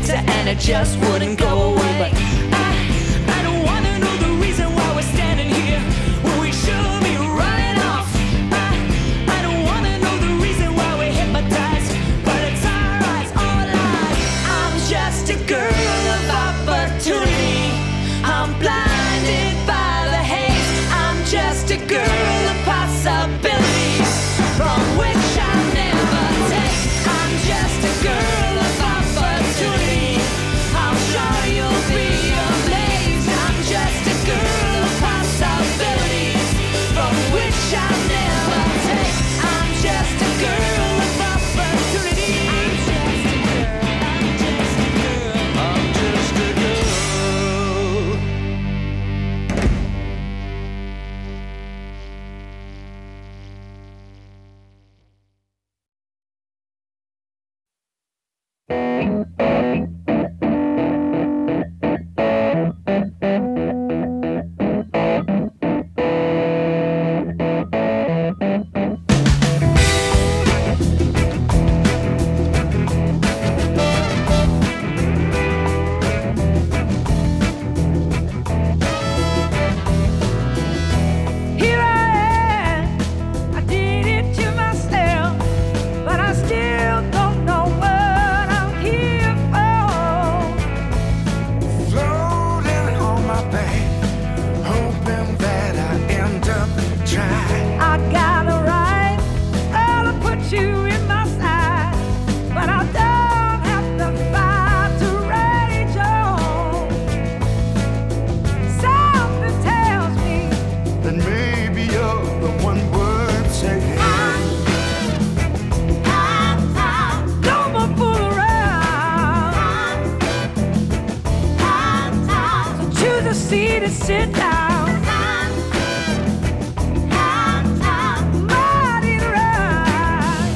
laser and it just wouldn't go away. But I don't wanna know the reason why we're standing here when we should be running off. I don't wanna know the reason why we're hypnotized, but it's our eyes all alive. I'm just a girl of opportunity. I'm blinded by the haze. I'm just a girl of possibilities from which I'll never take. I'm just a girl of opportunity. I'm sure you'll be amazed. I'm just a girl of possibilities from which I'll never take. I'm just a girl of opportunity. I'm just a girl. I'm just a girl. Here I am, I did it to myself, but I still don't know what I'm here for. Floating on my back, hoping that I end up trying. I got a right, oh, to put you in my side, but I don't have to fight to rage on. Something tells me Then maybe you're the one worth saying. no more fool around. So choose a seat and sit down. Mighty right.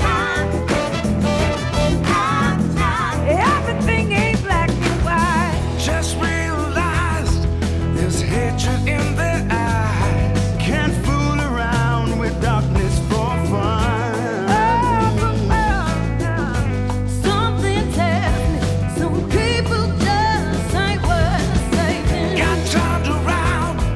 Everything ain't black and white. Just realized there's hatred in their eyes. Can't fool around with darkness for fun. Something tells me some people just ain't worth saving. Got turned around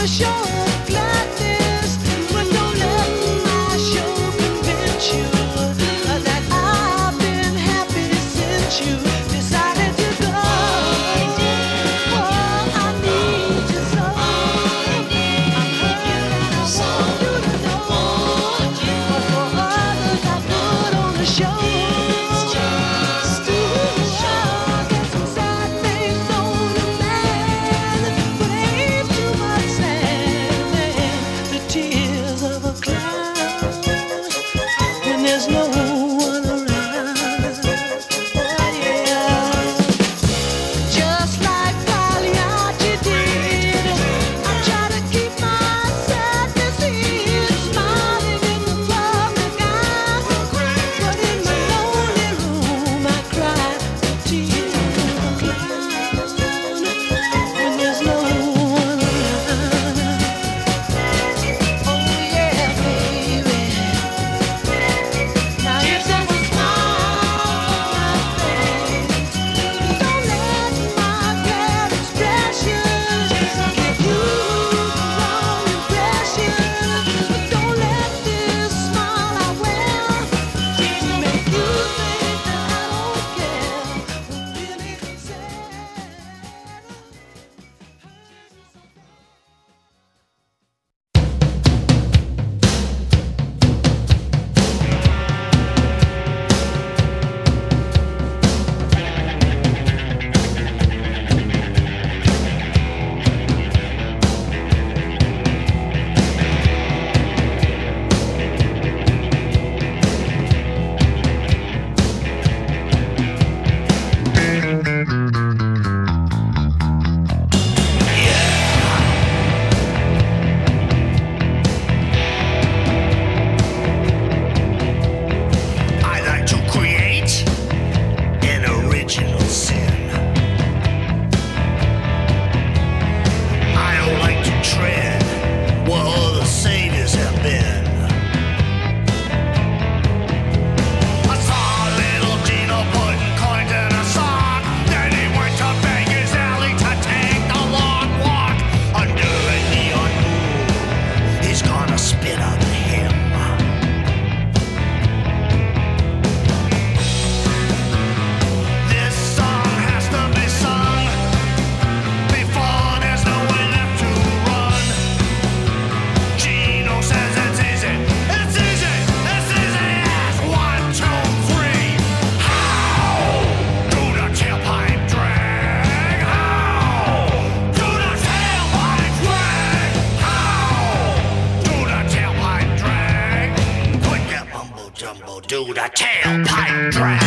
do the tailpipe drag.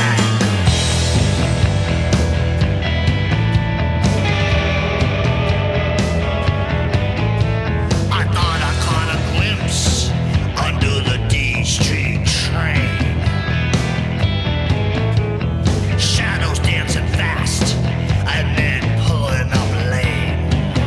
I thought I caught a glimpse under the D Street train. Shadows dancing fast and then pulling up lane.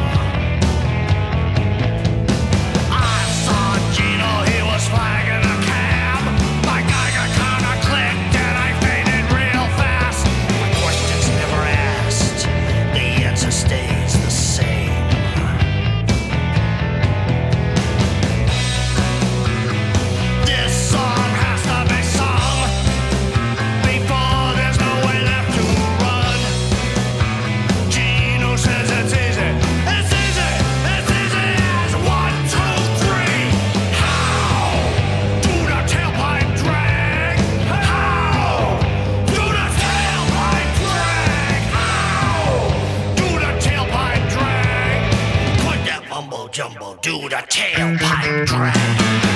I saw Gino, he was flagging a cab. My Geiger counter clicked and I faded real fast. My questions never asked, the answer stays the same. This song has to be sung before there's no way left to run. Gino says it's easy. It's easy. It's easy as 1, 2, 3. How do the tailpipe drag? How do the tailpipe drag? How do the tailpipe drag? Put that mumbo jumbo, do the tailpipe drag.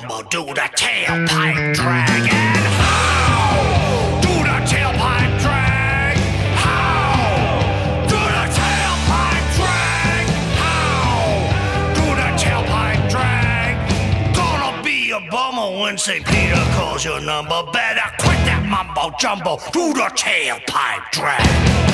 jumbo, do the tailpipe drag. And how do the tailpipe drag? How do the tailpipe drag? How do the tailpipe drag? Gonna be a bummer when St. Peter calls your number. Better quit that mumbo jumbo, do the tailpipe drag.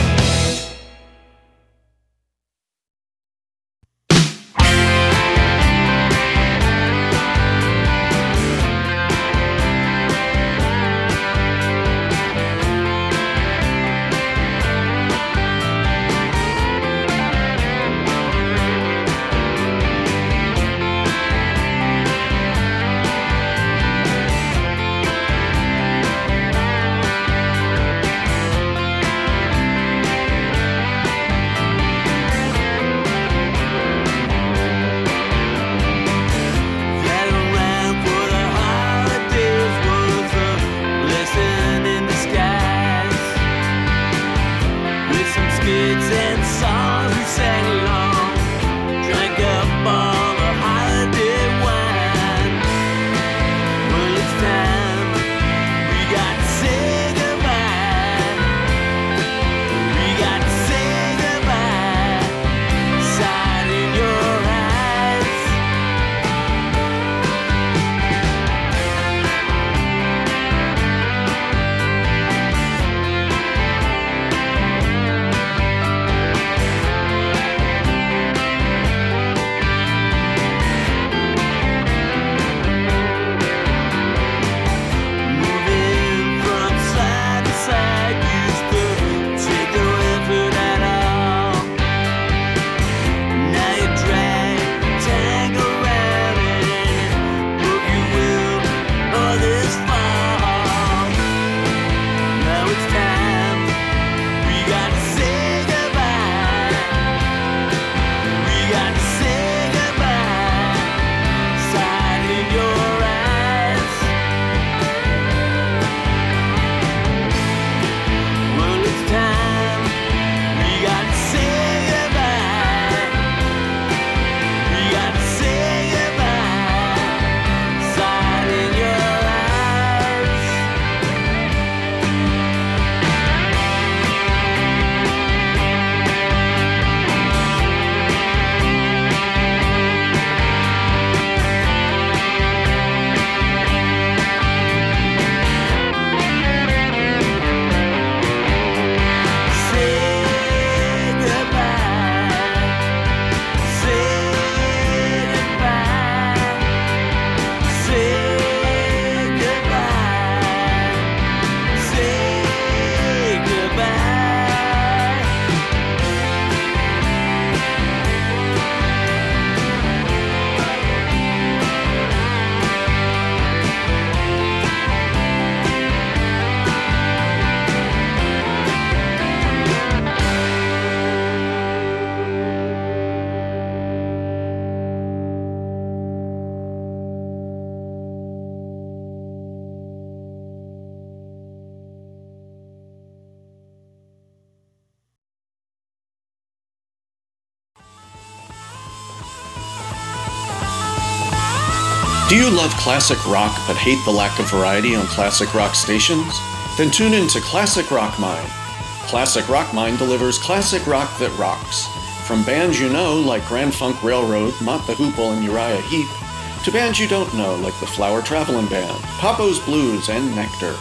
Do you love classic rock but hate the lack of variety on classic rock stations? Then tune in to Classic Rock Mind. Classic Rock Mind delivers classic rock that rocks. From bands you know like Grand Funk Railroad, Mott the Hoople, and Uriah Heep, to bands you don't know like the Flower Travelin' Band, Papo's Blues, and Nectar.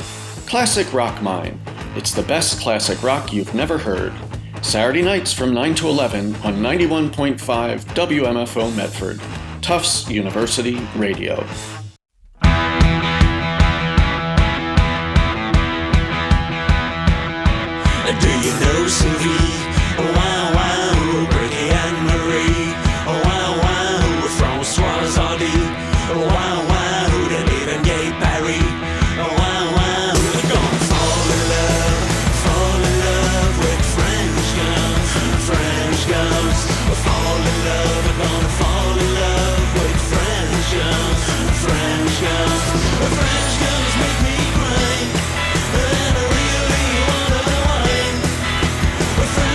Classic Rock Mind. It's the best classic rock you've never heard. Saturday nights from 9 to 11 on 91.5 WMFO Medford. Tufts University Radio. Do you know Sylvie? Wow, wow, Bertie and Marie. Wow, wow, Françoise Hardy. Wow, wow, and even Gay Parry. Wow, wow, they're gonna fall in love with French girls. Fall in love, they're gonna fall in love with French girls. French girls make me cry, and I really wanna whine.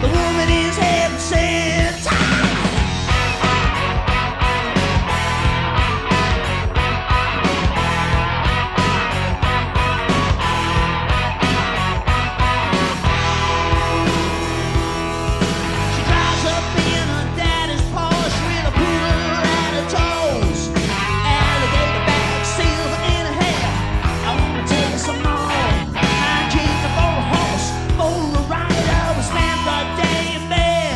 The woman is heaven sent. She drives up in her daddy's Porsche with a poodle at her toes, alligator bag, silver in her hair. I wanna take some more. I keep the 4-horse, full of rider, we spent the day in bed.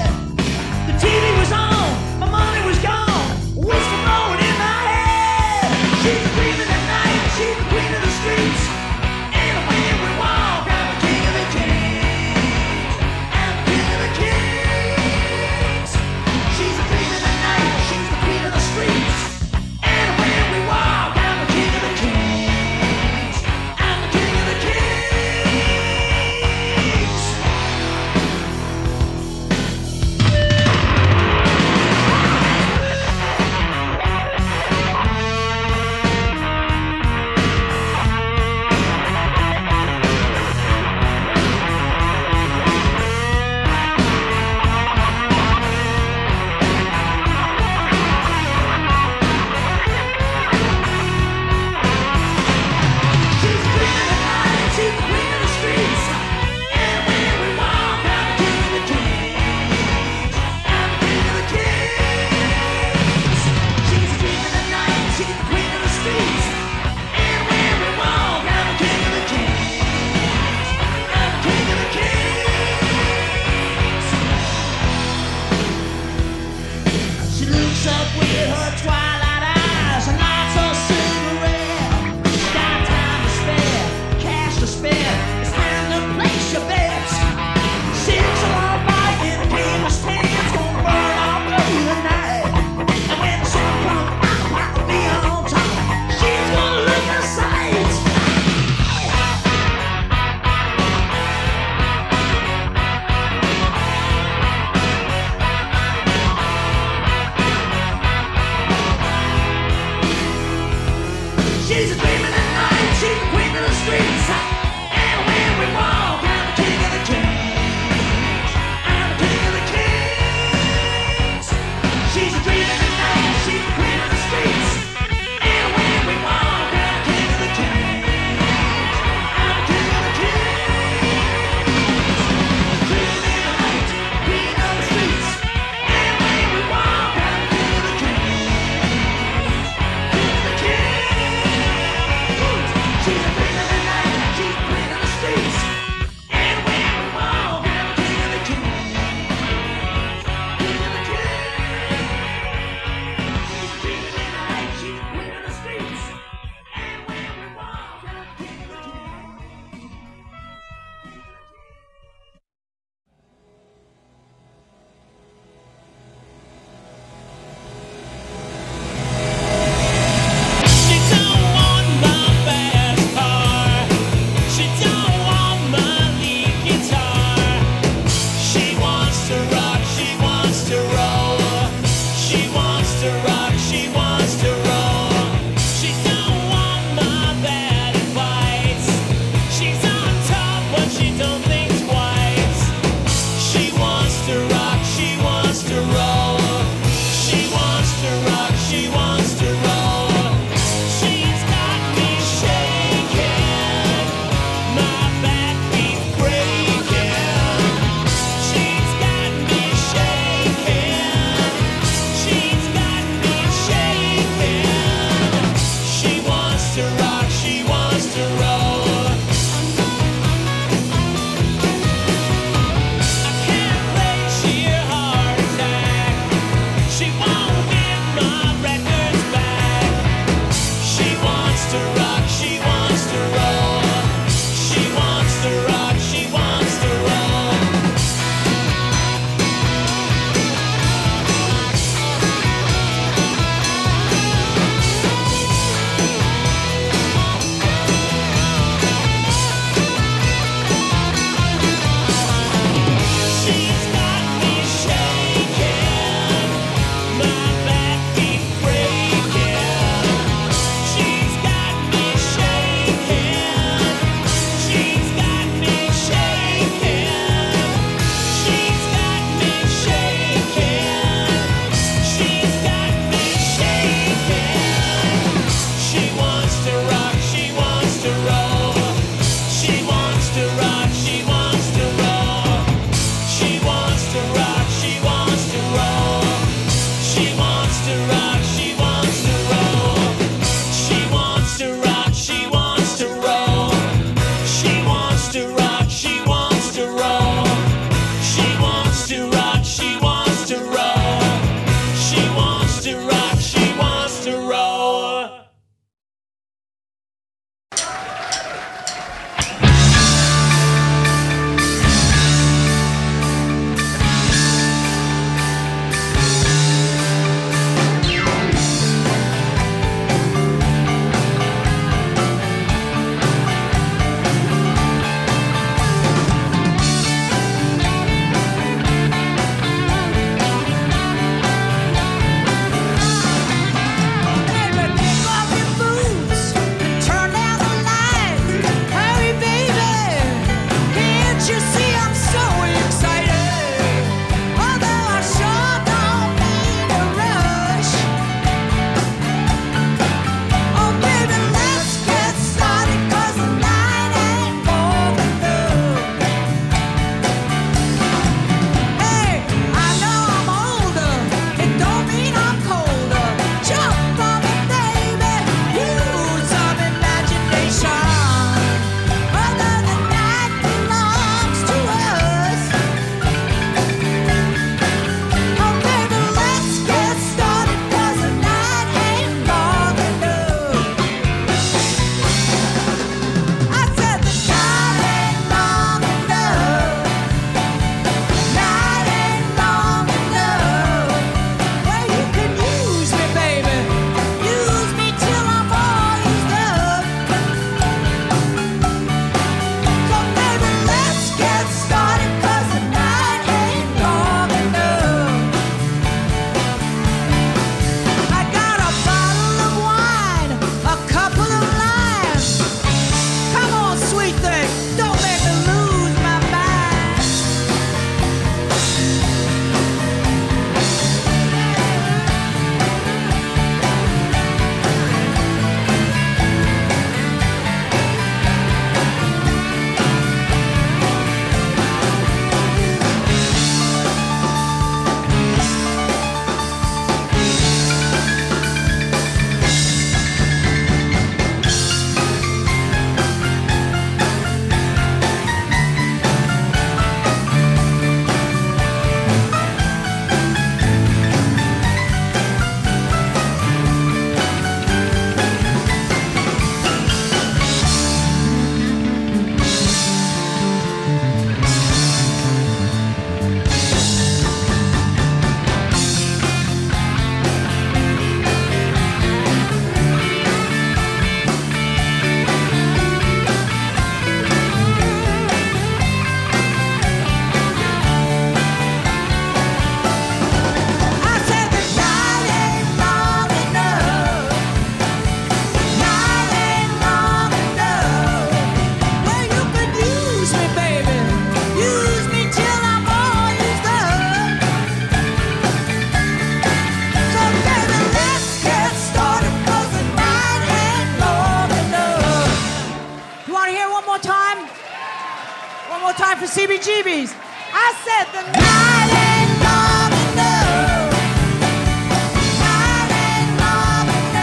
heebie-jeebies. I said the night ain't long enough. Night ain't long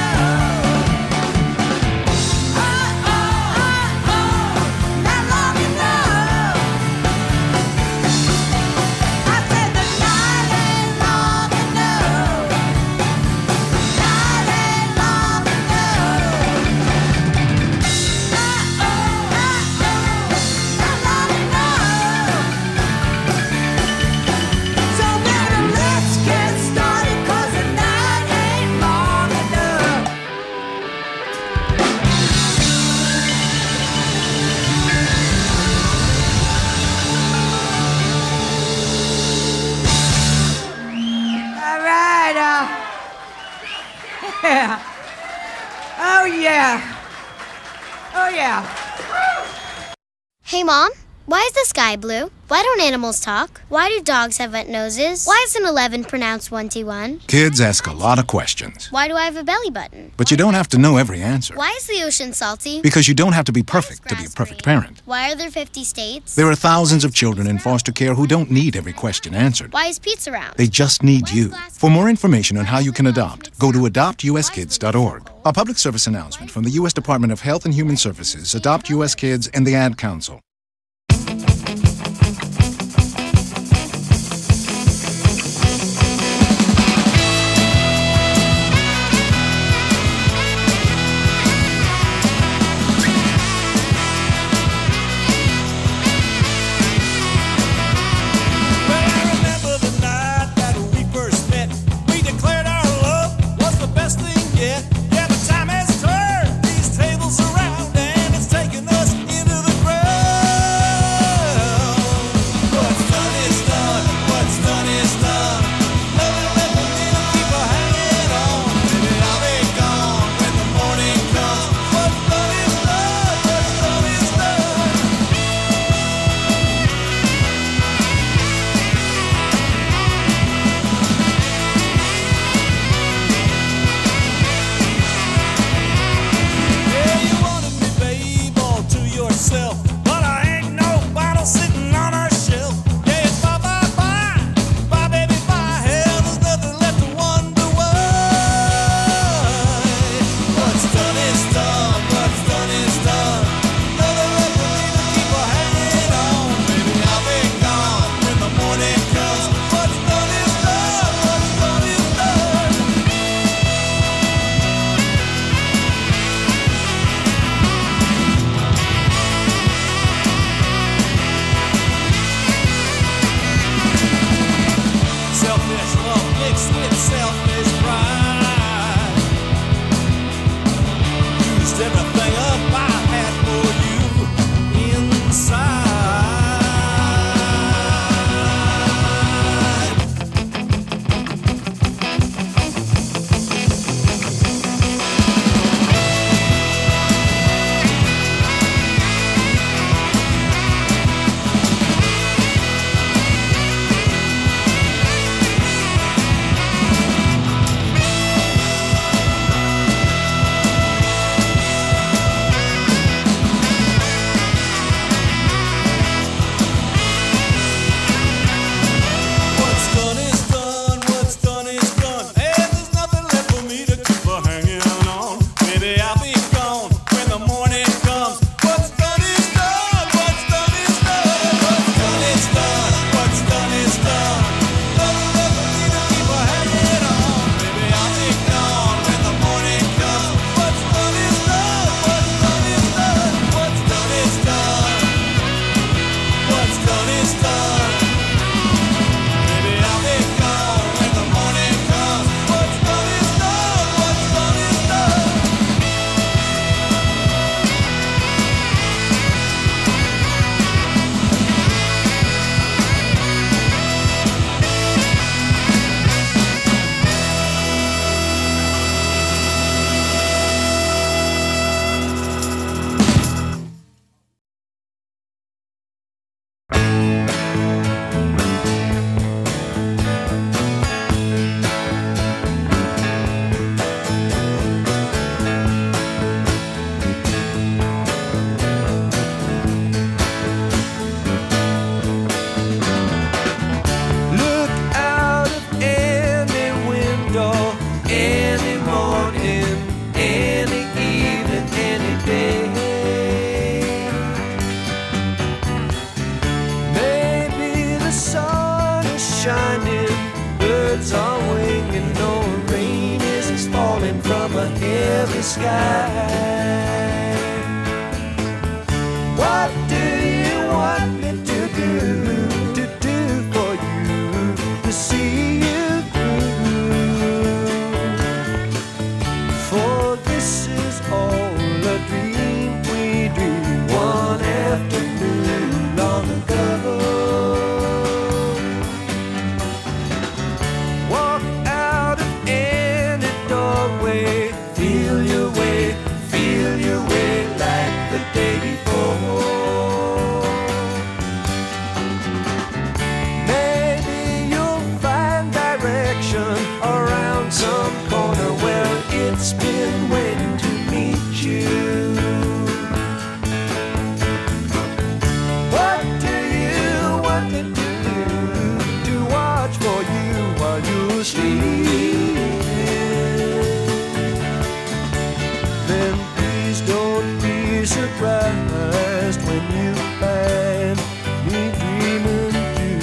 enough. Not long enough. I said the night ain't long enough. Night ain't long enough. Not long enough. So baby, let's get started, 'cause the night ain't long enough. All right, yeah. Oh yeah. Oh yeah. Hey, Mom, why is the sky blue? Why don't animals talk? Why do dogs have wet noses? Why is an 11 pronounced 1T1? Kids ask a lot of questions, Why do I have a belly button? but you don't have to know every answer. Why is the ocean salty? Because you don't have to be perfect to be a perfect parent. Why are there 50 states? There are thousands of children in foster care who don't need every question answered. Why is pizza round? They just need you. For more information on how you can adopt, go to adoptuskids.org. A public service announcement from the U.S. Department of Health and Human Services, Adopt U.S. Kids, and the Ad Council. Well, I remember the night that we first met. We declared our love was the best thing yet. Yeah, the time has turned these tables around, and it's taken us into the ground. shining, birds are winging, no rain is falling from a heavy sky. What do you want me to do for you, to see you through? For this is all a dream we dreamed one afternoon long ago. Walk out of any doorway, feel your way like the day before. Maybe you'll find direction around some corner where it's been waiting to meet you. What do you want me to do? To watch for you while you're sleeping? Then please don't be surprised when you find me dreaming too.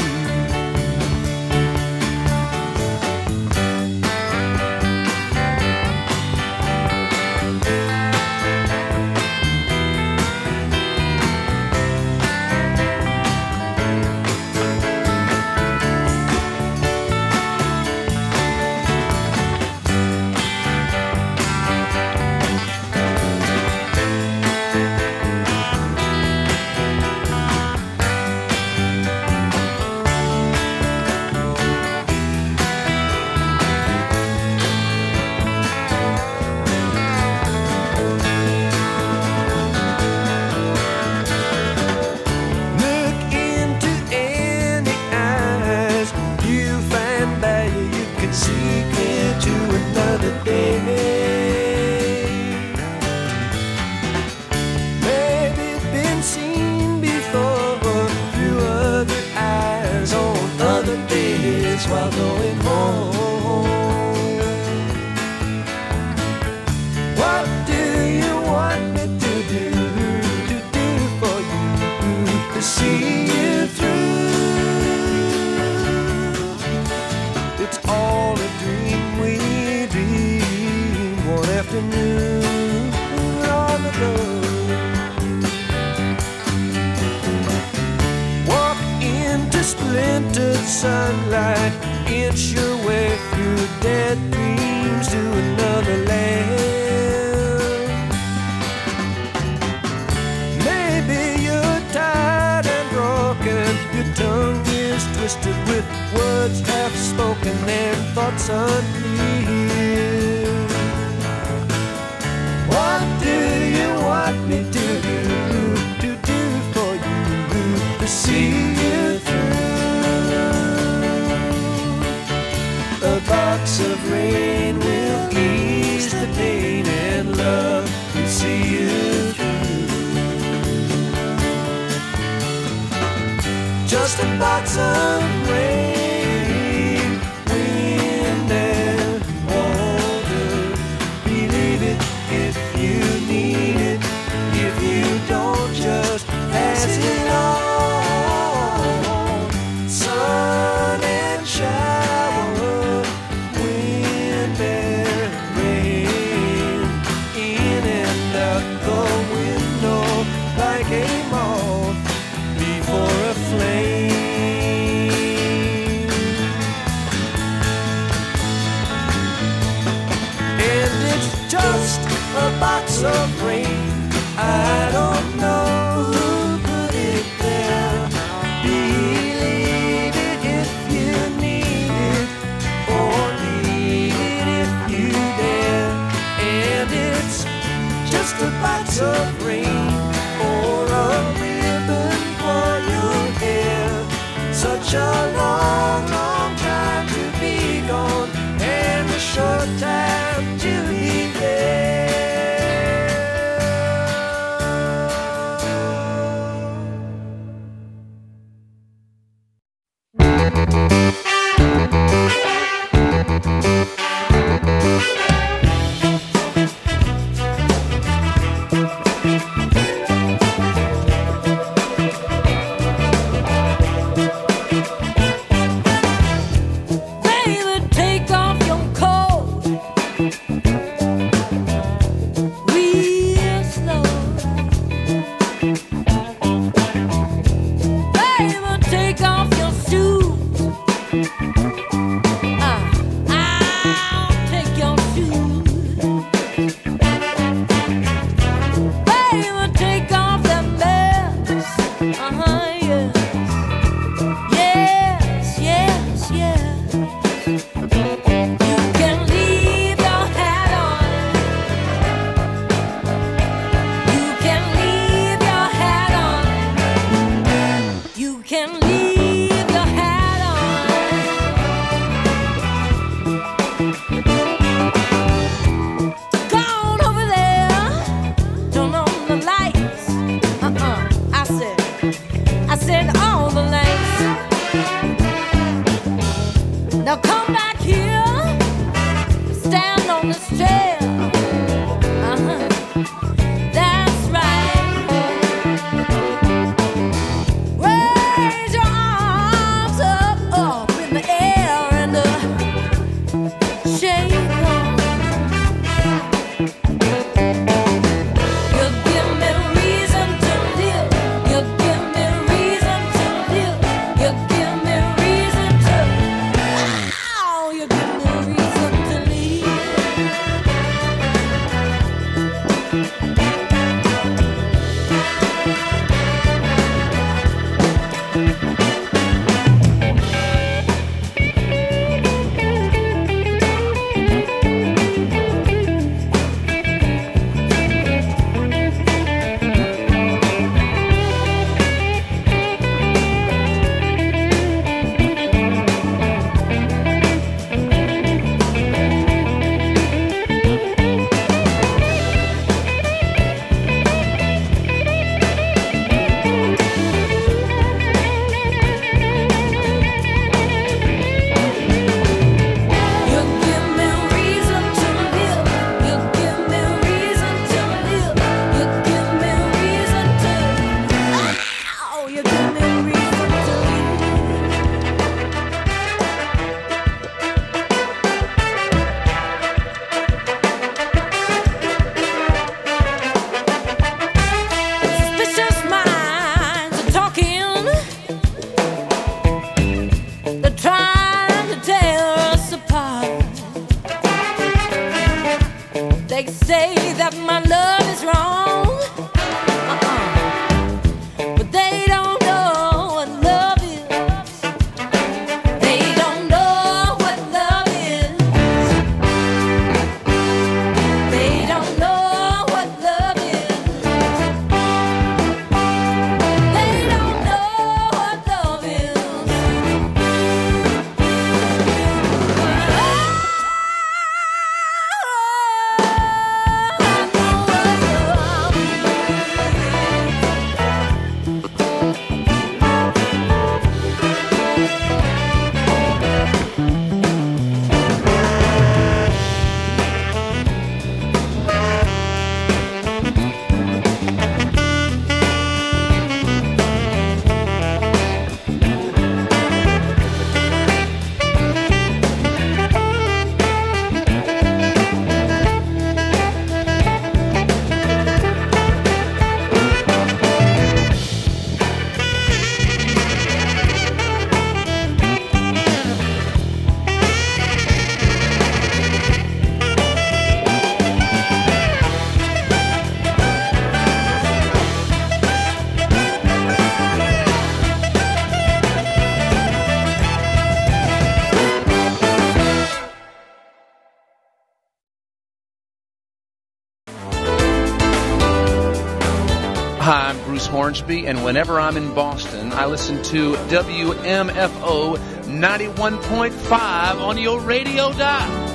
Look into any eyes, you find value, you can see clear to another day. Maybe been seen before through other eyes on other days while going home. What do you want me to do for you, to see you through? It's all a dream we dreamed one afternoon long ago. Walk into splintered sunlight, inch your way through dead dreams to another land. Maybe you're tired and broken, your tongue is twisted with words half spoken and thoughts unclear. What do you want me to do for you, to see you through? A box of rain will ease the pain, and love will see you through. Just a box of rain, wind and water. Believe it if you need it. If you don't, just pass it on. Sun and shower, wind and rain, in and out the window like a moth before a flame. And it's just a box of rain. I don't know who put it there. Believe it if you need it, or leave it if you dare. And it's just a box of rain, or a ribbon for your hair. Such a long, long time to be gone, and a short time to be there. I'll take your shoes. Baby, take off that mess. Yes. Yes, yes, yes. You can leave your hat on. You can leave your hat on. You can leave your hat on. Go on over there, turn on the lights. I said all the lights. Now come back here, stand on this chair. That's right. Raise your arms up in the air and shake 'em. You give me reason to live. You give me reason to live. You give me reason to. Ow, you give me reason to live. You give me reason to live. You give me reason to live. You give me reason to. Ow, you give me reason to live. Suspicious minds are talking. They're trying to tear us apart. They say that my love is wrong, but they don't know what love is. They don't know what love is. They don't know what love is. They don't know what love is. Hi, I'm Bruce Hornsby, and whenever I'm in Boston, I listen to WMFO 91.5 on your radio dial.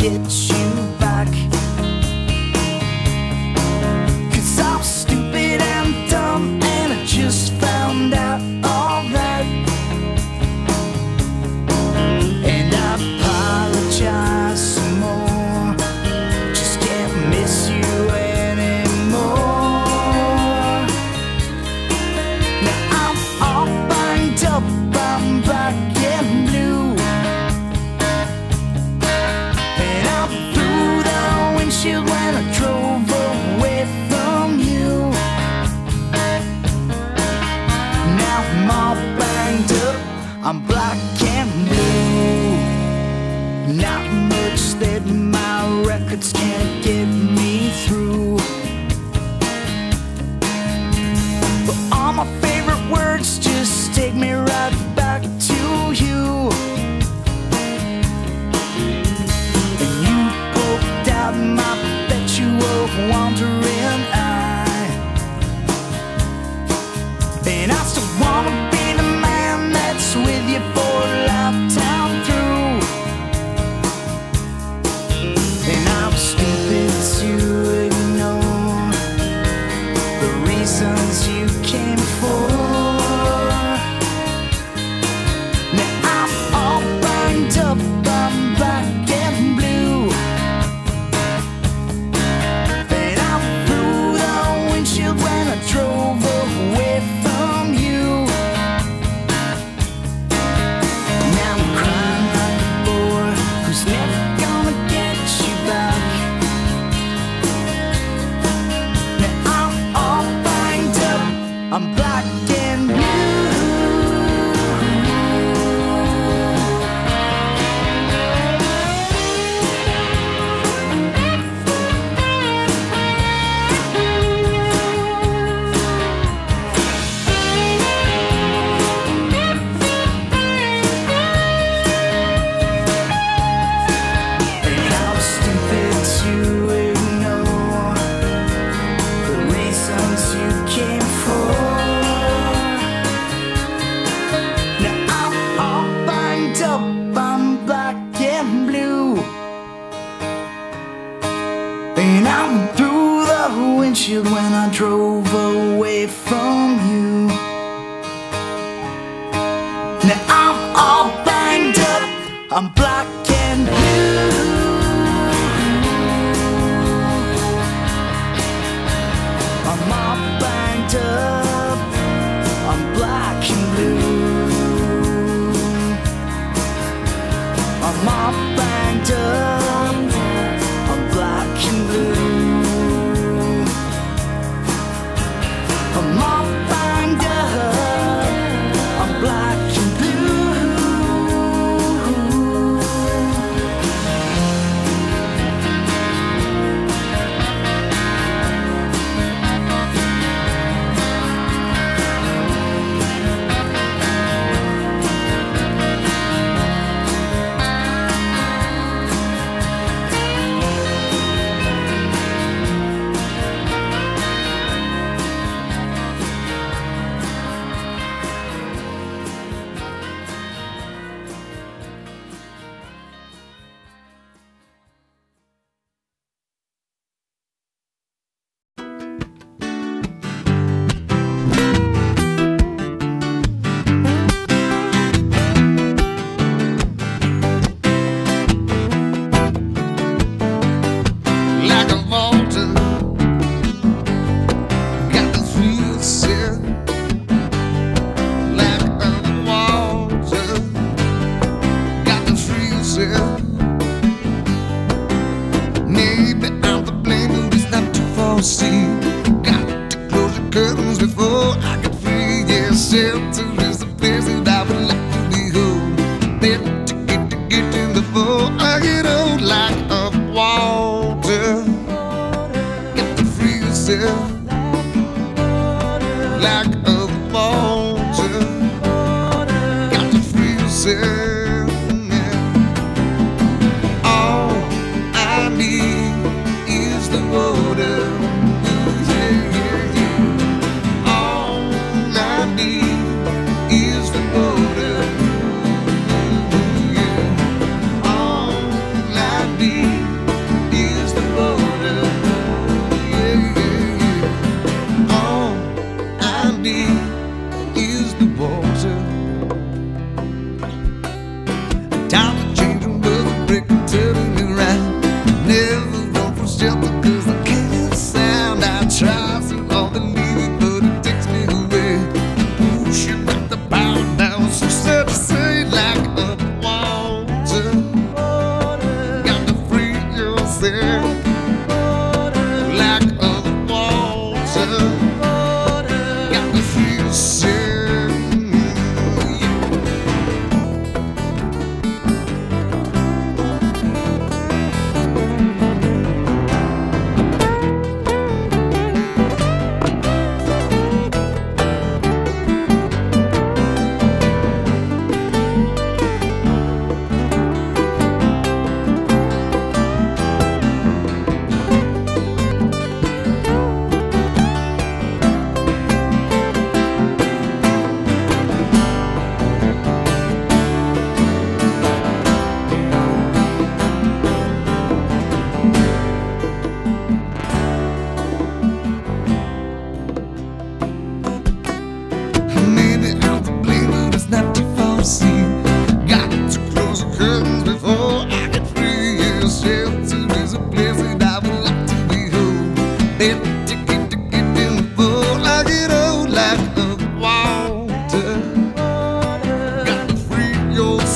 get you back. 'Cause I'm stupid and dumb, and I just found out all that. And I apologize some more, just can't miss you anymore. Now I'm all banged up, I'm black and blue, and I'm through the windshield when I drove away from you. Now I'm all banged up, I'm black and blue. Not much that my records can't get me through, but all my favorite words just take me right back to you. And you poked out my perpetual wandering eye, and I still wanna be the man that's with you for a lifetime through. And I'm stupid to ignore the reasons you came for. Now I'm all banged up, I'm black and blue, and I'm through the windshield when I drove away from you. Now I'm crying like a boy who's never gonna get you back. Now I'm all banged up, I'm black and blue. And I'm stupid to ignore the reasons you came for. Now I'm all banged up, I'm black and blue, and I'm through the windshield when I drove away from you. Now I'm all banged up, I'm black and blue. I'm all banged up, I'm black and blue. I'm all banged up, I'm black and blue. I'm all banged up, I'm black and blue. Like a mountain, got the sweet scent. Like a water, got the sweet scent. Maybe I'm to blame, but it's not too far to see. Got to close the curtains before I can free. Yeah, shelter is the place that I would like to be home. Better to get in before I get old. Like a water, got the freezer. Like a water, got the freezer. All I need is the water. Yeah, yeah, yeah. All I need is the water.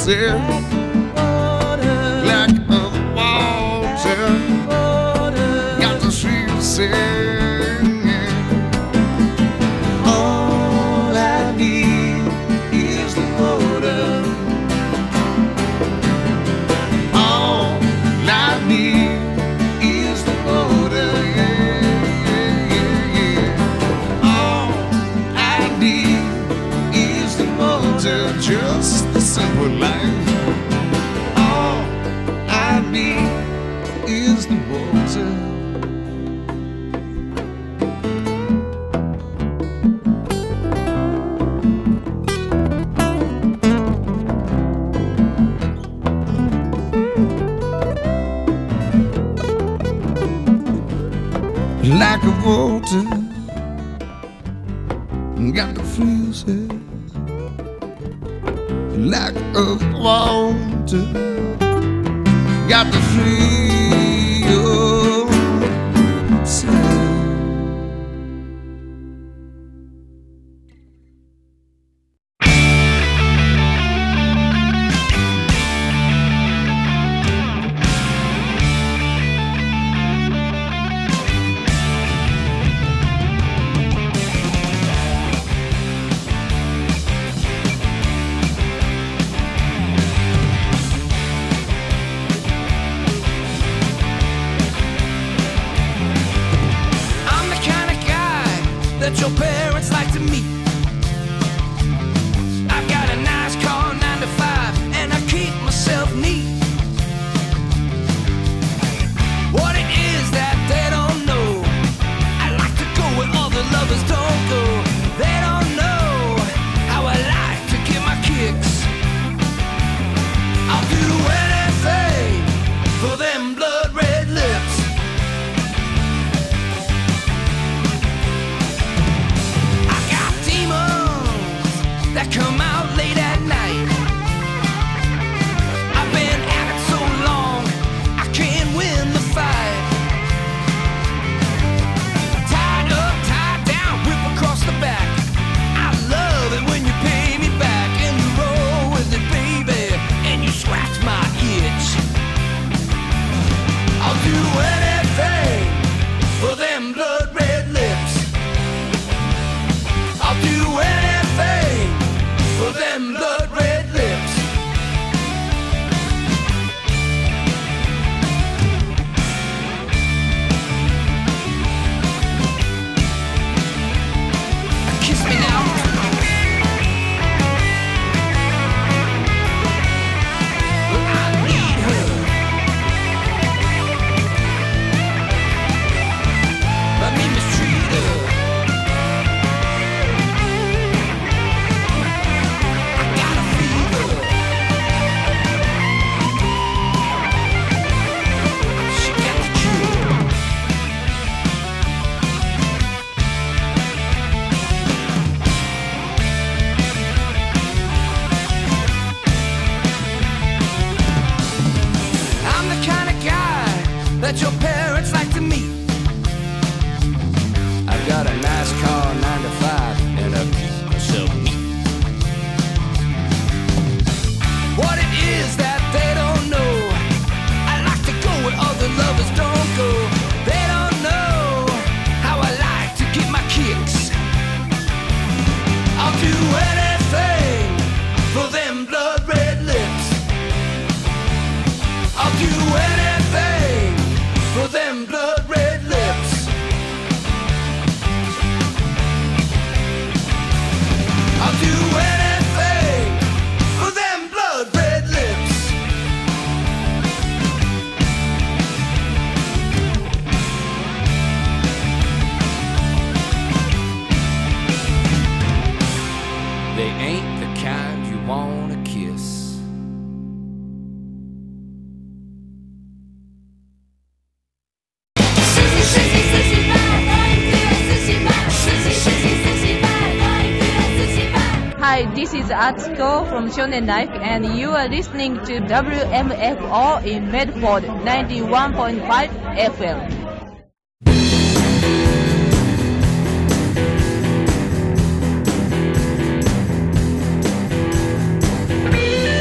said, like the water, got the sweet scent. All I need is the water. All I need is the water. Yeah, yeah, yeah. All I need is the water. Just a simple life. All I need is the water. Like a water, got the freezer. Like a water, got the freezer. I'm the kind of guy that your parents like to meet. I've got a nice car, 9 to 5, and I keep myself neat. What it is that they don't know, I like to go where other lovers don't go. They don't know how I like to get my kicks. I'll do anything for them blood red lips. I got demons that come out late at night. I've been at it so long, I can't win the fight. Tied up, tied down, whip across the back. I love it when you pay me back and you roll with it, baby, and you scratch my itch. I'll do anything for them blood red lips. I'll do anything for them blood red lips. Kiss me now. I need her. Let me mistreat her. I got a fever. She got the cure. I'm the kind of guy that your parents like to meet. I've got a nice car, 9 to 5, and I keep myself neat. What it is that they don't know, I like to go where other lovers don't go. They don't know how I like to get my kicks. I'll do anything for them blood red lips. I'll do anything for them blood red lips. I'll do anything for them blood red lips. They ain't the kind you wanna kiss. Hi, this is Atsuko from Shonen Life, and you are listening to WMFO in Medford 91.5 FM.